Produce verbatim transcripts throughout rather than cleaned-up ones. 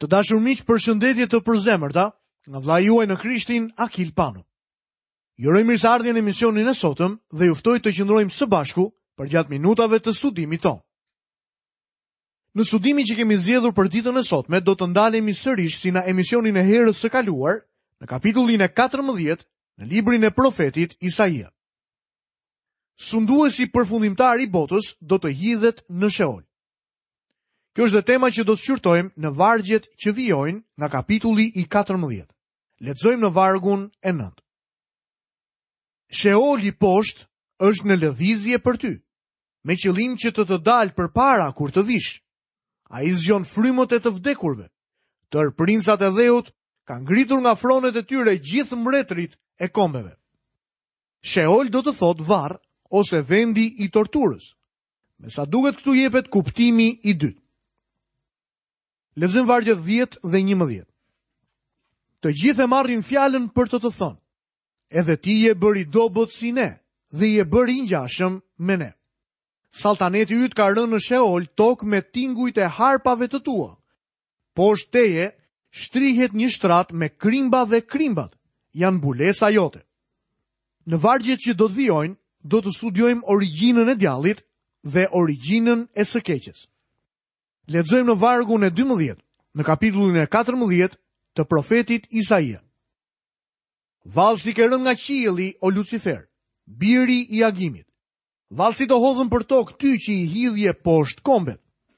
Të dashur miq, përshëndetje të përzemërta nga vlla juaj në Krishtin, Akil Pano. Ju uroj mirëseardhjen në emisionin e sotëm dhe ju ftoj të qëndrojmë së bashku për gjatë minutave të studimit tonë. Në studimin që kemi zgjedhur për ditën e sotme, do të ndalemi sërish si në emisionin e herës së kaluar, në kapitullin e katërmbëdhjetë në librin e profetit Isaia. Sunduesi përfundimtar i botës do të hidhet në Sheol. Kjo është dhe tema që do të shqyrtojmë në vargjet që vijojnë nga kapitulli i katërmbëdhjetë. Lexojmë në vargun e nëntë. Sheoli poshtë është në lëvizje për ty, me qëllim që të të dalë përpara kur të vish. Ai zgjon frymët e të vdekurve. Tër princat e dheut kanë ngritur nga fronet e tyre gjithë mbretërit e kombeve. Sheol do të thotë varr ose vendi i torturës. Me sa duket këtu jepet kuptimi i dytë. Lexojmë vargjet dhjetë dhe njëmbëdhjetë. Të gjithë e marrin fjalën për të të thënë, edhe ti je bëri dobët si ne, dhe je bëri ngjashëm me ne. Saltaneti yt ka rënë në Sheol, tokë me tingujt e harpave të tua. Poshtë teje shtrihet një shtrat me krimba dhe krimbat, janë mbulesa jote. Në vargjet që do të vijojnë, do të studiojmë origjinën e djallit dhe origjinën e së keqes. Lexojmë në vargun e dymbëdhjetë, në kapitullin e katërmbëdhjetë të profetit Isaia. Vallësi ke rënë nga qielli, o Lucifer, biri i agimit. Vallësi të hodhën për tokë ty që i hidhje poshtë kombet.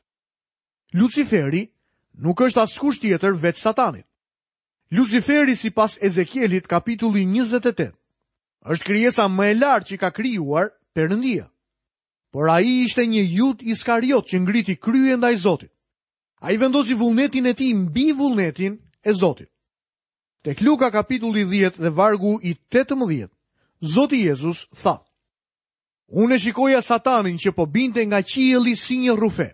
Luciferi nuk është askush tjetër veç Satanit. Luciferi sipas Ezekielit kapitulli njëzet e tetë është krijesa më e lartë që ka krijuar Perëndia. Por ai ishte një Jud Iskariot që ngriti krye ndaj Zotit. Ai vendosi vullnetin e tij mbi vullnetin e Zotit. Tek Luka kapitulli dhjetë dhe vargu i tetëmbëdhjetë, Zoti Jezus tha: Unë shikoja Satanin që po binte nga qielli si një rrufe.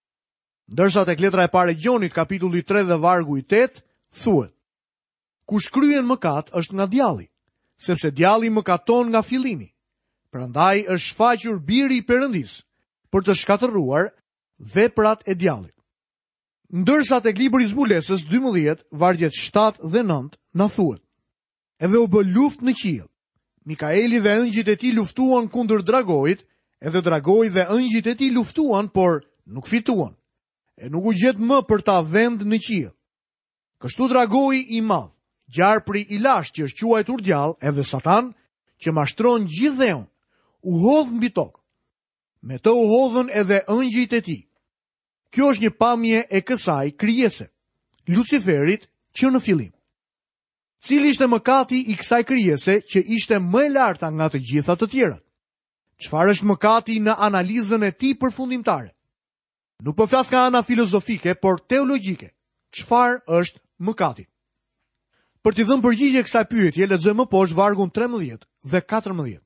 Ndërsa tek letra e parë e Gjonit kapitulli tre dhe vargu i tetë thuhet: Kush kryen mëkat është nga djalli, sepse djalli mëkaton nga fillimi. Prandaj është shfaqur biri i Perëndis për të shkatërruar veprat e djallit. Ndërsa tek libri i zbulesës dymbëdhjetë, vargjet shtatë dhe nëntë na thuhet: Edhe u bë luftë në qiell. Mikaeli dhe ëngjit e tij luftuan kundër dragojit, edhe dragoi dhe ëngjit e tij luftuan, por nuk fituan. E nuk u gjet më për ta vend në qiell. Kështu dragoi i madh, gjarpri i lashtë që është quajtur djall, edhe Satan, që mashtron gjithë dheun, u hodh mbi tokë. Me të u hodhën edhe ëngjit e tij. Kjo është një pamje e kësaj krijese, Luciferit që në fillim. Cili ishte mëkati i kësaj krijese që ishte më e larta nga të gjitha të tjerat? Çfarë është mëkati në analizën e tij përfundimtare? Nuk po flas nga ana filozofike, por teologjike. Çfarë është mëkati? Për t'i dhënë përgjigje kësaj pyetje, lexojmë më poshtë vargun trembëdhjetë dhe katërmbëdhjetë.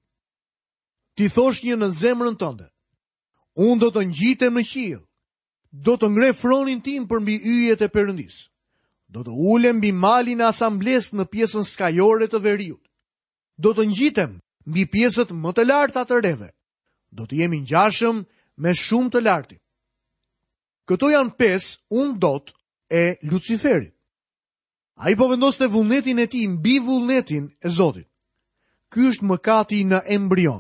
Ti thosh një në zemrën tënde: Unë do të ngjitem në qiell, do të ngre fronin tim përmbi yjet e Perëndis. Do të ulem mbi malin e asamblesë në pjesën skajore të veriut. Do të ngjitem mbi pjesët më të larta të rreve. Do të jemi ngjashëm me shumë të lartin. Këto janë pesë unë dot e Luciferit. Ai po vendoste vullnetin e tij mbi vullnetin e Zotit. Ky është mëkati në embrion.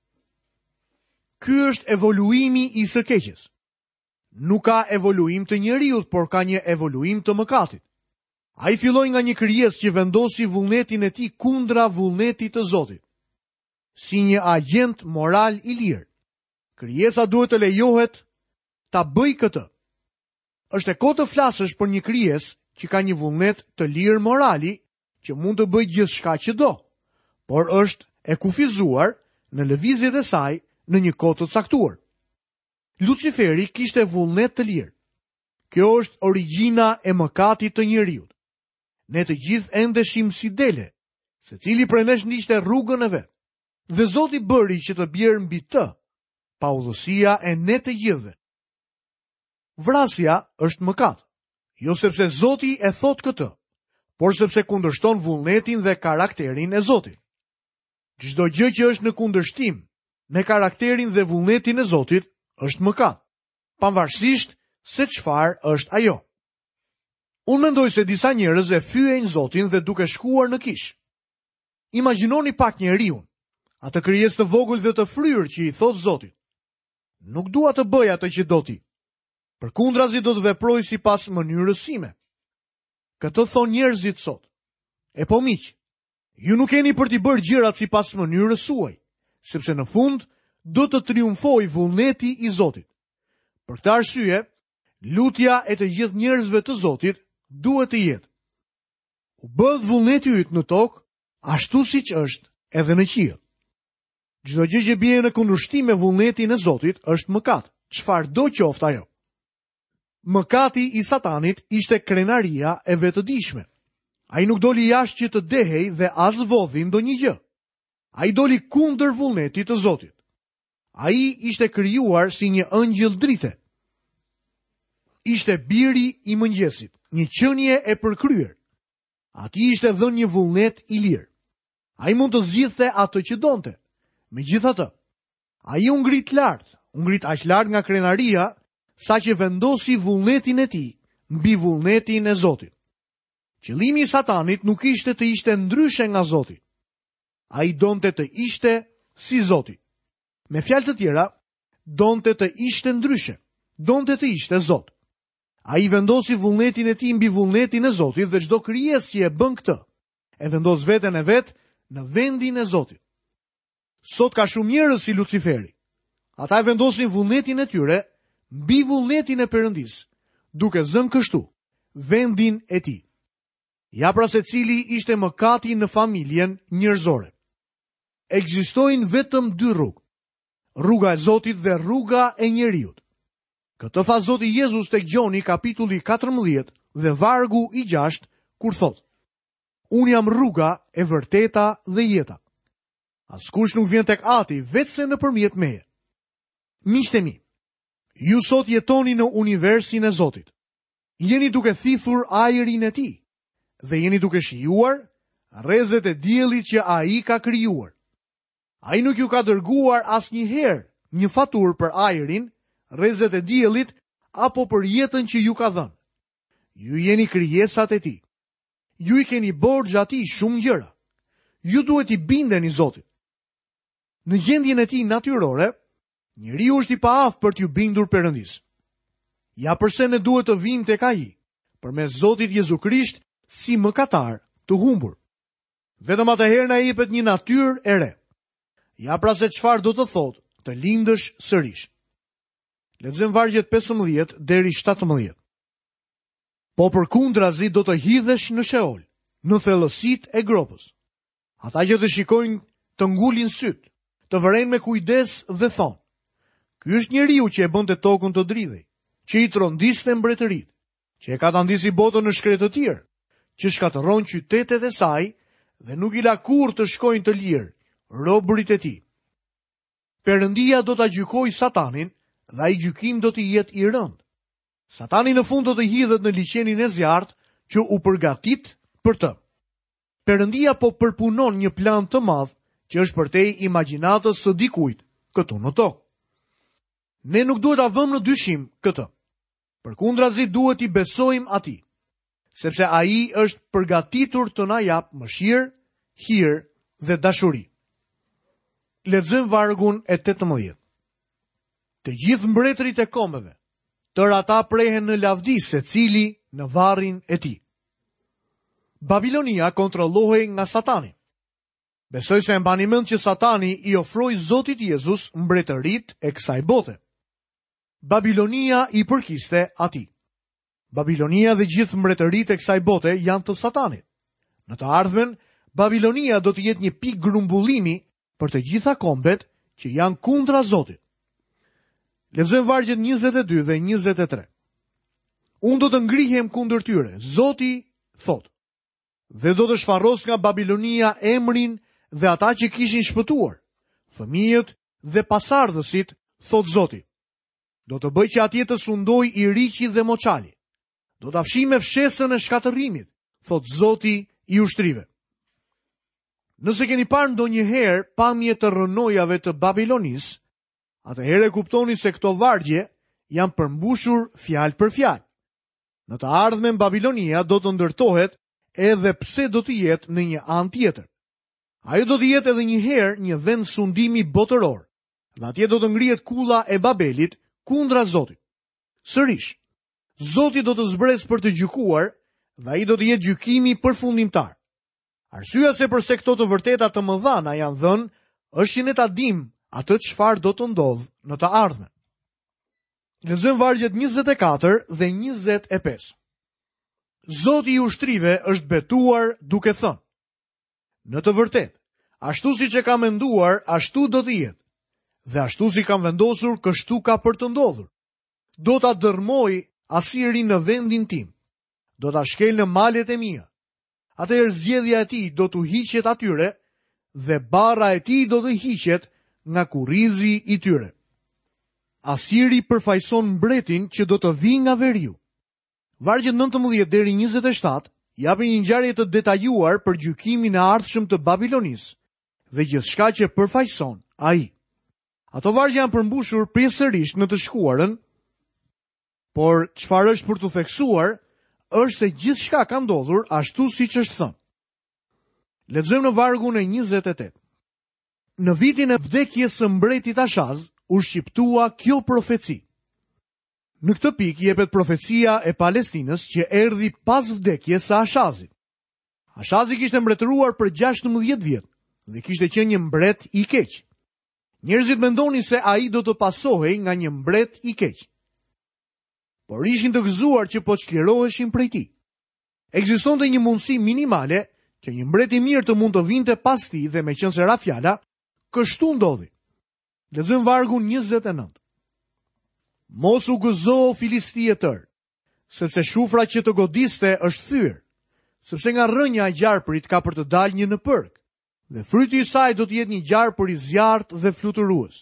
Ky është evoluimi i së keqes. Nuk ka evoluim të njeriut, por ka një evoluim të mëkatit. Ai filloi nga një krijesë që vendosi vullnetin e tij kundra vullnetit të Zotit. Si një agent moral i lirë, krijesa duhet të lejohet ta bëjë këtë. Është e kohë të flasësh për një krijesë që ka një vullnet të lirë morali, që mund të bëjë gjithçka që do, por është e kufizuar në lëvizjet e saj në një kohë të caktuar. Luciferi kishte vullnet të lirë. Kjo është origjina e mëkatit të njeriut. Ne të gjithë ende shim si dele, secili prej nesh ndiqte rrugën e vet. Dhe Zoti bëri që të bjerë mbi të paudhësia e ne të gjithëve. Vrasja është mëkat, jo sepse Zoti e thot këtë, por sepse kundërshton vullnetin dhe karakterin e Zotit. Çdo gjë që është në kundërshtim me karakterin dhe vullnetin e Zotit është mëkat, pavarësisht se çfarë është ajo. Unë mendoj se disa njerëz e fyejnë Zotin dhe duke shkuar në kish. Imagjinoni pak njeriun, atë krijesë të vogël dhe të fryrë që i thot Zotit: "Nuk dua të bëj atë që do ti. Përkundrazi do të veproj sipas mënyrës sime." Këtë thon njerëzit sot. E po miq, ju nuk keni për t'i bërë gjërat sipas mënyrës suaj, sepse në fund do të triumfoj vullneti i Zotit. Për këtë arsye, lutja e të gjithë njerëzve të Zotit duhet të jetë: "U bëth vullneti yt në tokë, ashtu siç është edhe në qiell." Çdo gjë që bie në kundërshtim me vullnetin e Zotit është mëkat, çfarë do qoftë ajo. Mëkati i Satanit ishte krenaria e vetëdijshme. Ai nuk doli jashtë që të dehej dhe as vodhi ndonjë gjë. Ai doli kundër vullnetit të Zotit. Ai ishte krijuar si një ëngjëll drite. Ishte biri i mëngjesit, një qenie e përkryer. Ati ishte dhënë një vullnet i lirë. Ai mund të zgjidhte atë që donte. Megjithatë, ai u ngrit lart, u ngrit aq lart nga krenaria sa që vendosi vullnetin e tij mbi vullnetin e Zotit. Qëllimi i Satanit nuk ishte të ishte ndryshe nga Zoti. Ai donte të ishte si Zoti. Me fjalë të tjera, donte të ishte ndryshe, donte të ishte Zot. Ai vendosi vullnetin e tij mbi vullnetin e Zotit dhe çdo krijesë që e bën këtë, e vendos veten e vet në vendin e Zotit. Sot ka shumë njerëz si Luciferi. Ata e vendosin vullnetin e tyre mbi vullnetin e Perëndis, duke zënë kështu vendin e tij. Ja pra se cili ishte mëkati në familjen njerëzore. Ekzistojnë vetëm dy rrugë: rruga e Zotit dhe rruga e njeriut. Këtë tha Zoti Jezus tek Gjoni kapitulli katërmbëdhjetë dhe vargu i gjashtë, kur thot: "Unë jam rruga e vërteta dhe jeta. Askush nuk vjen tek Ati vetëse nëpërmjet meje." Miqtë e mi, ju sot jetoni në universin e Zotit. Jeni duke thithur ajrin e tij dhe jeni duke shijuar rrezet e diellit që ai ka krijuar. Ai nuk ju ka dërguar asnjëherë një faturë për ajrin, rrezet e diellit apo për jetën që ju ka dhënë. Ju jeni krijesat e tij. Ju i keni borxh atij shumë gjëra. Ju duhet i bindeni Zotit. Në gjendjen e tij natyrore, njeriu është i paaftë për t'ju bindur Perëndis. Ja pse ne duhet të vijmë tek ai, përmes Zotit Jezu Krisht, si mëkatar të humbur. Vetëm atëherë na jepet një natyrë e re. Ja pra se çfarë do të thotë të lindësh sërish. Lexojmë vargjet pesëmbëdhjetë deri shtatëmbëdhjetë. Po përkundrazi do të hidhesh në Sheol, në thellësitë e gropës. Ata që të shikojnë të ngulin syt, të vëren me kujdes dhe thonë: "Ky është njeriu që e bënte tokën të dridhej, që i trondiste mbretëritë, që e katandisi botën në shkretë të tjerë, që shkatërron qytetet e saj dhe nuk i la kurrë të shkojnë të lirë robërit e tij." Perëndia do ta gjykojë Satanin dhe ai gjykim do të jetë i rëndë. Satani në fund do të hidhet në liçenin e zjarrt që u përgatit për të. Perëndia po përpunon një plan të madh që është përtej imagjinatës së dikujt këtu në tokë. Ne nuk duhet ta vëmë në dyshim këtë. Përkundrazi duhet i besojmë atij, sepse ai është përgatitur të na jap mëshirë, hir dhe dashuri. Lexojmë vargun e tetëmbëdhjetë. Të gjithë mbretërit e kombeve, tërë ata prehen në lavdi, secili në varrin e tij. Babilonia kontrollohej nga Satani. Besoj se e mbani mend që Satani i ofroi Zotit Jezus mbretëritë e kësaj bote. Babilonia i përkiste atij. Babilonia dhe gjithë mbretëritë e kësaj bote janë të Satanit. Në të ardhmen, Babilonia do të jetë një pikë grumbullimi për të gjitha kombet që janë kundra Zotit. Lexojmë vargjet njëzet e dy dhe njëzet e tre. Unë do të ngrihem kundër tyre, Zoti thot, dhe do të shfarros nga Babilonia emrin dhe ata që kishin shpëtuar, fëmijët dhe pasardhësit, thot Zoti. Do të bëj që atje të sundoj i riqi dhe moçali. Do të afshi me fshesën e shkatërimit, thot Zoti i ushtrive. Nëse keni parë ndonjëherë pamje të rënojave të Babilonis, atëherë kuptoni se këto vargje janë përmbushur fjalë për fjalë. Në të ardhmen Babilonia do të ndërtohet edhe pse do të jetë në një anë tjetër. Ajo do të jetë edhe një herë një vend sundimi botëror, dhe atje do të ngrihet kulla e Babelit kundra Zotit. Sërish, Zoti do të zbresë për të gjykuar dhe ai do të jetë gjykimi përfundimtar. Arsyeja se përse këto të vërteta të mëdha na janë dhënë është që ne ta dimë atë çfarë do të ndodhë në të ardhmen. Lexojmë vargjet njëzet e katër dhe njëzet e pesë. Zoti i ushtrive është betuar duke thënë: në të vërtetë, ashtu siç e kam menduar, ashtu do të jetë, dhe ashtu si kam vendosur, kështu ka për të ndodhur. Do ta dërmoj Asirin në vendin tim, do ta shkel në malet e mia. Atëherë zgjedhja e tij do t'u hiqet atyre dhe barra e tij do të hiqet nga kurrizi i tyre. Asiri përfaqëson mbretin që do të vijë nga veriu. Vargjet nëntëmbëdhjetë deri njëzet e shtatë japin një ngjarje të detajuar për gjykimin e ardhshëm të Babilonisë dhe gjithçka që përfaqëson ai. Ato vargje janë përmbushur pjesërisht në të shkuarën, por çfarë është për të theksuar është se gjithçka ka ndodhur ashtu siç është thënë. Lexojmë në vargun e njëzet e tetë. Në vitin e vdekjes së mbretit Ashaz u shqiptua kjo profeci. Në këtë pikë jepet profecia e Palestinës që erdhi pas vdekjes së Ashazit. Ashazi kishte mbretëruar për gjashtëmbëdhjetë vjet dhe kishte qenë një mbret i keq. Njerëzit mendonin se ai do të pasohej nga një mbret i keq, por ishin të gëzuar që po çliroheshin prej tij. Ekzistonte një mundësi minimale që një mbret i mirë të mund të vinte pas tij dhe meqense ra fjala, kështu ndodhi. Lexojmë vargun njëzet e nëntë. Mos u gëzo Filisti e tër, sepse shufra që të godiste është thyer, sepse nga rrënja e gjarpërit ka për të dalë një nëpërk, dhe fryti i saj do të jetë një gjarpër i zjarrt dhe fluturues.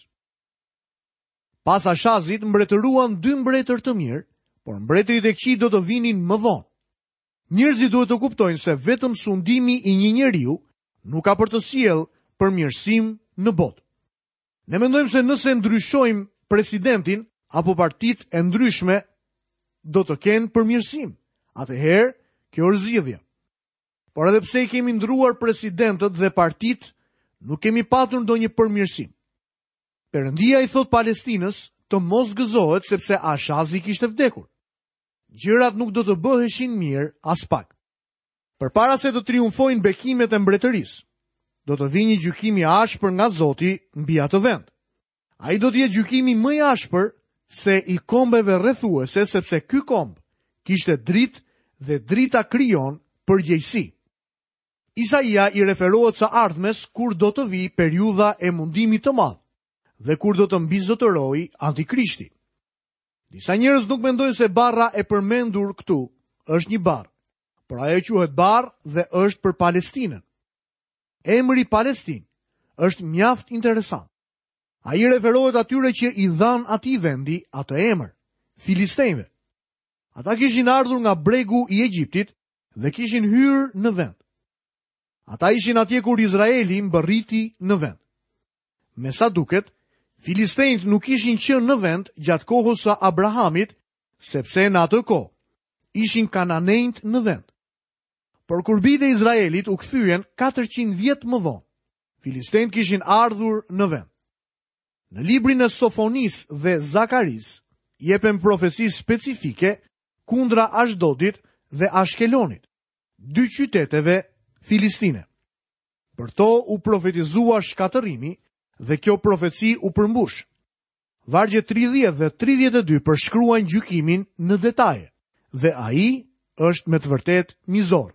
Pas Ashazit mbretëruan dy mbretër të mirë, por mbretërit e këqij do të vinin më vonë. Njerëzit duhet të kuptojnë se vetëm sundimi i një njeriu nuk ka për të sjellë përmirësim në botë. Ne mendojmë se nëse ndryshojmë presidentin apo partitë e ndryshme do të kenë përmirësim. Atëherë, kjo është zgjidhja. Por edhe pse i kemi ndruar presidentët dhe partitë, nuk kemi patur ndonjë përmirësim. Perëndia i thot Palestinës të mos gëzohet sepse Ashazi kishte vdekur. Gjërat nuk do të bëheshin mirë as pak. Përpara se të triumfojnë bekimet e mbretërisë, do të vijë një gjykim i ashpër nga Zoti mbi atë vend. Ai do të jetë gjykimi më i ashpër se i kombeve rrethuese, sepse ky komb kishte dritë dhe drita krijon përgjegjësi. Isaia i referohet së ardhmes kur do të vijë periudha e mundimit të madh dhe kur do të mbizotërojë Antikrishti. Disa njerëz nuk mendojnë se barra e përmendur këtu është një barr, por ajo quhet barr dhe është për Palestinën. Emri Palestinë është mjaft interesant. Ai referohet atyre që i dhan atij vendi atë emër, Filistejnëve. Ata kishin ardhur nga bregu i Egjiptit dhe kishin hyrë në vend. Ata ishin atje kur Izraeli mbërriti në vend. Me sa duket, Filistejnët nuk ishin qenë në vend gjatë kohës së Abrahamit, sepse në atë kohë ishin kananejt në vend. Por kur bijtë e Izraelit u kthyen katërqind vjet më vonë, Filistejnët kishin ardhur në vend. Në librin e Sofonis dhe Zakaris jepen profeci specifike kundra Ashdodit dhe Ashkelonit, dy qyteteve filistine. Për to u profetizua shkatërimi dhe kjo profeci u përmbush. Vargje tridhjetë dhe tridhjetë e dy përshkruajnë gjykimin në detaje dhe ai është me të vërtet mizor.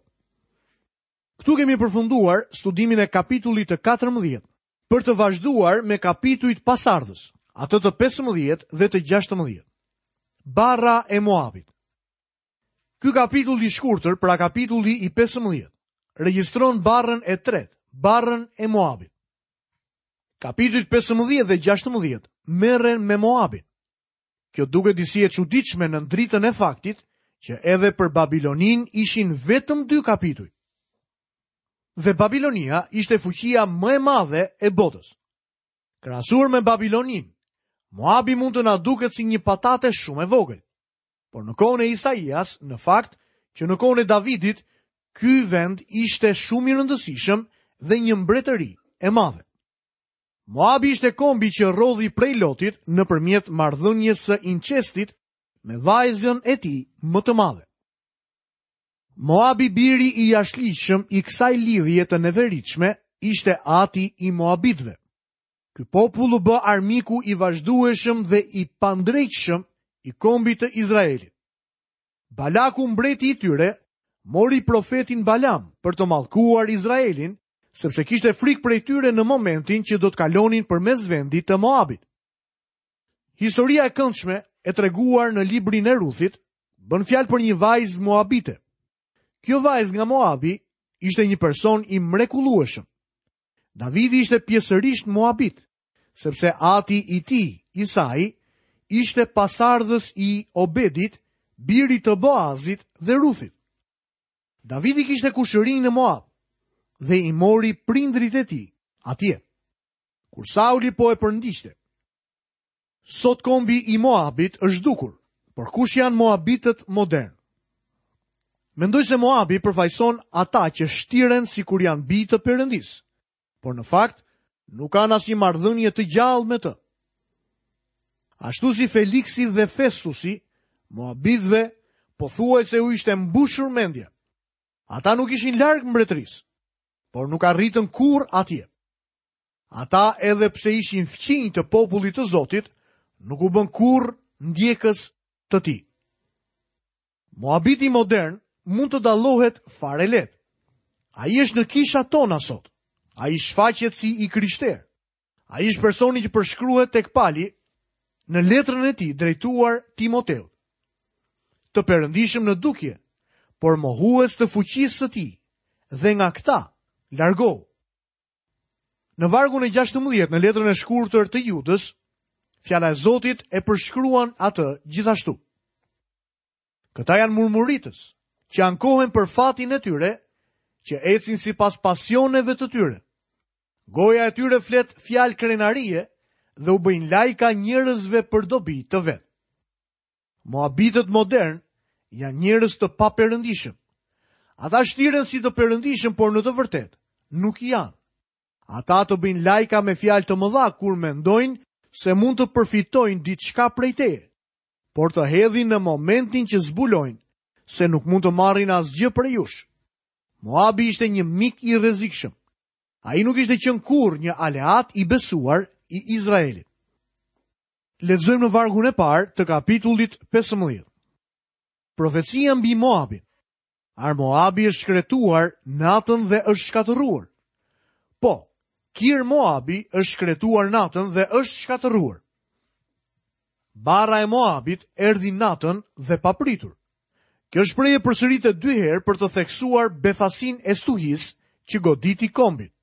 Këtu kemi përfunduar studimin e kapitullit të katërmbëdhjetë për të vazhduar me kapitujt pasardhës, atë të pesëmbëdhjetë dhe të gjashtëmbëdhjetë. Barra e Moabit. Ky kapitull i shkurtër, pra kapitulli i pesëmbëdhjetë, regjistron barrën e tretë, barrën e Moabit. Kapitujt pesëmbëdhjetë dhe gjashtëmbëdhjetë merren me Moabin. Kjo duket disi e çuditshme në dritën e faktit që edhe për Babilonin ishin vetëm dy kapituj. Dhe Babilonia ishte fuqia më e madhe e botës. Krahasuar me Babilonin, Moabi mund të na duket si një patate shumë e vogël. Por në kohën e Isaias, në fakt, që në kohën e Davidit, ky vend ishte shumë i rëndësishëm dhe një mbretëri e madhe. Moabi ishte kombi që rodhi prej Lotit nëpërmjet marrëdhënies së incestit me vajzën e tij më të madhe. Moabi, biri i jashtëligjshëm i kësaj lidhje të neveritshme, ishte ati i Moabitëve. Ky popull u bë armiku i vazhdueshëm dhe i pandrejtshëm i kombit të Izraelit. Balaku, mbreti i tyre, mori profetin Balam për të mallkuar Izraelin, sepse kishte frikë prej tyre në momentin që do të kalonin përmes vendit të Moabit. Historia e këndshme e treguar në librin e Ruthit bën fjalë për një vajzë moabite. Kjo vajzë nga Moabi ishte një person i mrekullueshëm. Davidi ishte pjesërisht moabit, sepse ati i tij, Isai, ishte pasardhës i Obedit, birit të Boazit dhe Ruthit. Davidi kishte kushërinë në Moab dhe i mori prindrit e tij atje, kur Sauli po e përndiqte. Sot kombi i Moabit është dukur, por kush janë Moabitët modern? Mendoj se Moabi përfaqëson ata që shtiren si kur janë bijë të Perëndis, por në fakt nuk kanë asnjë marrëdhënie të gjallë me të. Ashtu si Feliksi dhe Festusi, Moabitëve pothuajse u ishte mbushur mendja. Ata nuk ishin larg mbretërisë, por nuk arritën kurrë atje. Ata, edhe pse ishin fqinj të popullit të Zotit, nuk u bën kurrë ndjekës të tij. Moabiti modern mund të dallohet fare lehtë. Ai është në kisha tona sot. Ai shfaqet si i krishterë. Ai është personi që përshkruhet tek Pali në letrën e tij drejtuar Timoteut. Të perëndishëm në dukje, por mohues të fuqisë së tij, dhe nga këta largohu. Në vargun e gjashtëmbëdhjetë në letrën e shkurtër të Judës, fjala e Zotit e përshkruan atë gjithashtu. Këta janë murmuritës, që ankohen për fatin e tyre, që ecin sipas pasioneve të tyre. Goja e tyre flet fjalë krenarie dhe u bëjnë lajka njerëzve për dobi të vet. Moabitët modern janë njerëz të paperëndishëm. Ata shtiren si të perëndishëm, por në të vërtetë nuk janë. Ata të bëjnë lajka me fjalë të mëdha kur mendojnë se mund të përfitojnë diçka prej teje, por të hedhin në momentin që zbulojnë se nuk mund të marrin asgjë prej jush. Moabi ishte një mik i rrezikshëm. Ai nuk ishte qenë kurrë një aleat i besuar i Izraelit. Lexojmë në vargun e parë të kapitullit pesëmbëdhjetë. Profecia mbi Moabin. Ar Moabi është shkretuar natën dhe është shkatërruar. Po, Kir Moabi është shkretuar natën dhe është shkatërruar. Barra e Moabit erdhi natën dhe papritur. Kjo shprehje përsëritet dy herë për të theksuar befasin e stuhis që goditi kombit.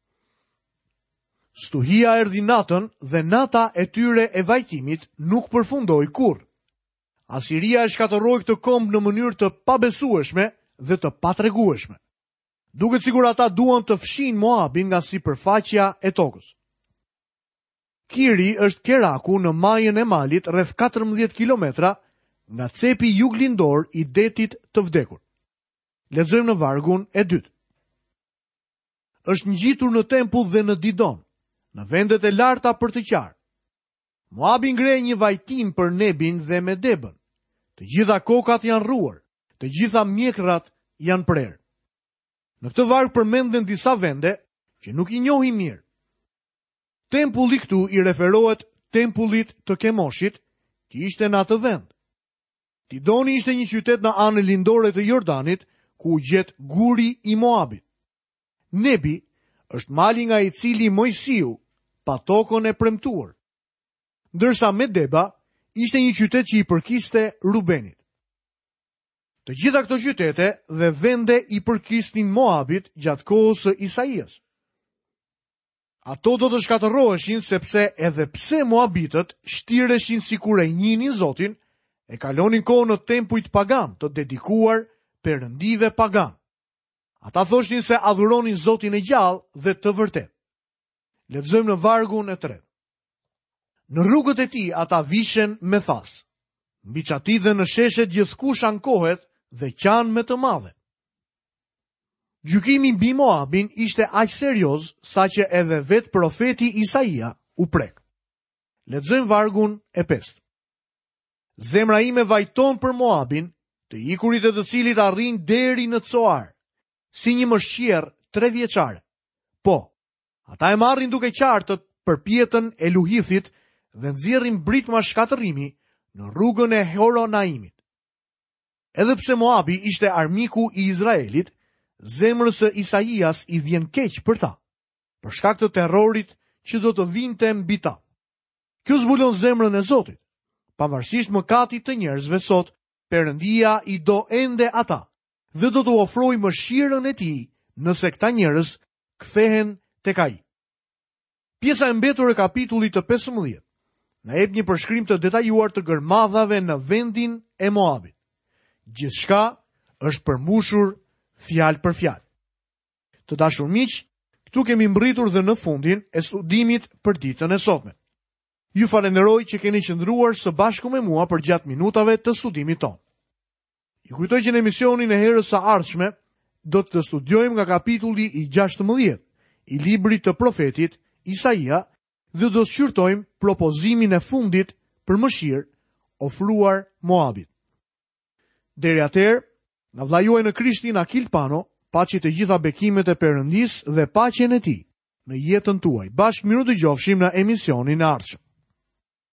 Stuhia erdhi natën dhe nata e tyre e vajtimit nuk përfundoi kurrë. Asiria e shkatërroi këtë komb në mënyrë të pabesueshme dhe të patregueshme. Duket sikur ata duan të fshin Moabin nga sipërfaqja e tokës. Kiri është Keraku në majën e malit rreth katërmbëdhjetë kilometra nga cepi juglindor i detit të vdekur. Lexojmë në vargun e dytë. Është ngjitur në tempull dhe në Didon, në vendet e larta për të qarë. Moabi ngre një vajtim për Nebin dhe Medebën. Të gjitha kokat janë rruar, të gjitha mjekrat janë prerë. Në këtë varg përmenden disa vende që nuk i njohim mirë. Tempulli këtu i referohet tempullit të Kemoshit, që ishte në atë vend. Didoni ishte një qytet në anën lindore të Jordanit, ku u gjet guri i Moabit. Nebi është mali nga i cili Mojsiu pa tokën e premtuar, ndërsa Medeba ishte një qytet që i përkiste Rubenit. Të gjitha këto qytete dhe vende i përkisnin Moabit gjatë kohës së Isaias. Ato do të shkatërroheshin sepse edhe pse Moabitët shtireshin sikur e njihnin Zotin, e kalonin kohën në tempujt pagan të dedikuar perëndive pagan. Ata thoshin se adhuronin Zotin e gjallë dhe të vërtet. Lexojmë në vargun e tretë. Në rrugët e tij ata vishen me thas. Mbi çati dhe në sheshe gjithkush ankohet dhe qanë me të madhe. Gjykimi mbi Moabin ishte aq serioz sa që edhe vetë profeti Isaia u prek. Lexojmë vargun e pestë. Zemra ime vajton për Moabin, të ikurit e të cilit arrin deri në Coar, si një mëshqier tre vjeçare. Po, ata e marrin duke qartët për pjetën e Luhithit dhe nxjerrin britma shkatërrimi në rrugën e Horonaimit. Edhe pse Moabi ishte armiku i Izraelit, zemrës së Isaias i vjen keq për ta, për shkak të terrorit që do të vinte mbi ta. Kjo zbulon zemrën e Zotit. Pavarësisht mëkatit të njerëzve sot, Perëndia i do ende ata dhe do të ofrojë mëshirën e tij nëse këta njerëz kthehen tek ai. Pjesa e mbetur e kapitullit të pesëmbëdhjetë na jep një përshkrim të detajuar të gërmadhave në vendin e Moabit. Gjithçka është përmbushur fjalë për fjalë. Të dashur miq, këtu kemi mbërritur dhe në fundin e studimit për ditën e sotme. Ju falenderoj që keni qëndruar së bashku me mua për gjatë minutave të studimit tonë. Ju kujtoj që në emisionin e herës së ardhshme do të studiojmë nga kapitulli i gjashtëmbëdhjetë i librit të profetit Isaia dhe do të shqyrtojmë propozimin e fundit për mëshirë ofruar Moabit. Deri atëherë, nga vlla juaj në Krishtin Akil Pano, paçi të gjitha bekimet e Perëndisë dhe paqen e tij në jetën tuaj. Bashkë miru dëgjofshim në emisionin e ardhshëm.